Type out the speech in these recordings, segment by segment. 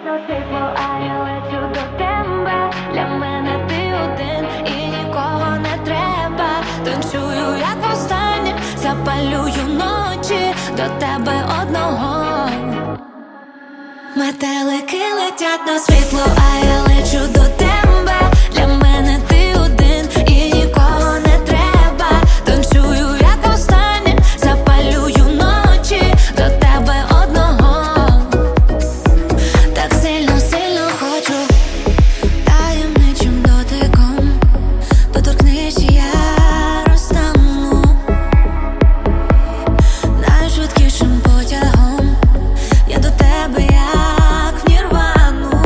Ясно світло, а я лечу до тебе. Для мене ти один і нікого не треба. Танцюю, як востаннє, запалюю ночі до тебе одного. Метелики летять на світло, а я лечу до тебе. Для мене ти один і нікого не треба. Танцюю, як востаннє, запалюю ночі до тебе одного. Так сильно, сильно хочу, таємничим дотиком доторкнись, я розтану найшвидкішим потягом. Я до тебе як в нірвану.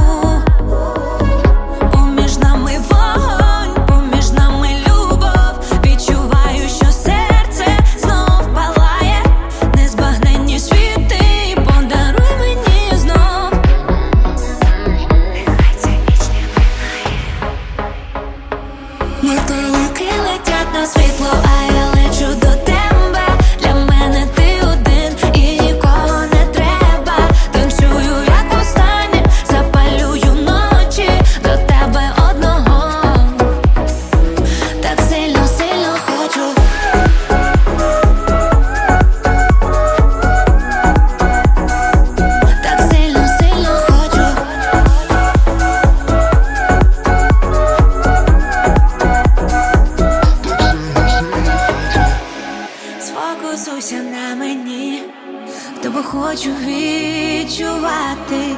Поміж нами вогонь, поміж нами любов. Відчуваю, що серце знов палає. Незбагненні світи, подаруй мені знов. Нехай це вічне минає. Метелики летять на світло, а я лечу до тебе. Для мене ти один і нікого не треба. Танцюю, як востаннє, запалюю ночі до тебе одного. Так сильно, сильно хочу. Так сильно, сильно хочу. Сфокусуйся на мені, тебе хочу відчувати.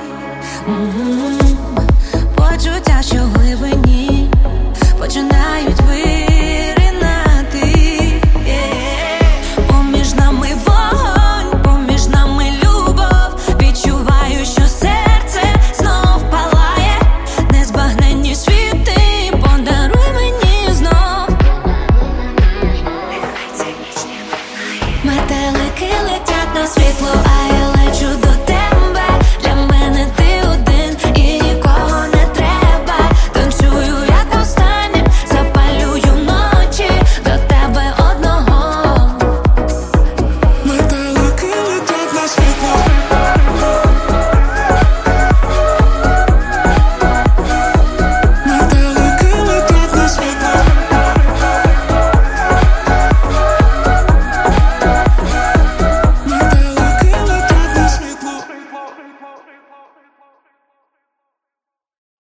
Почуття, що в глибині починають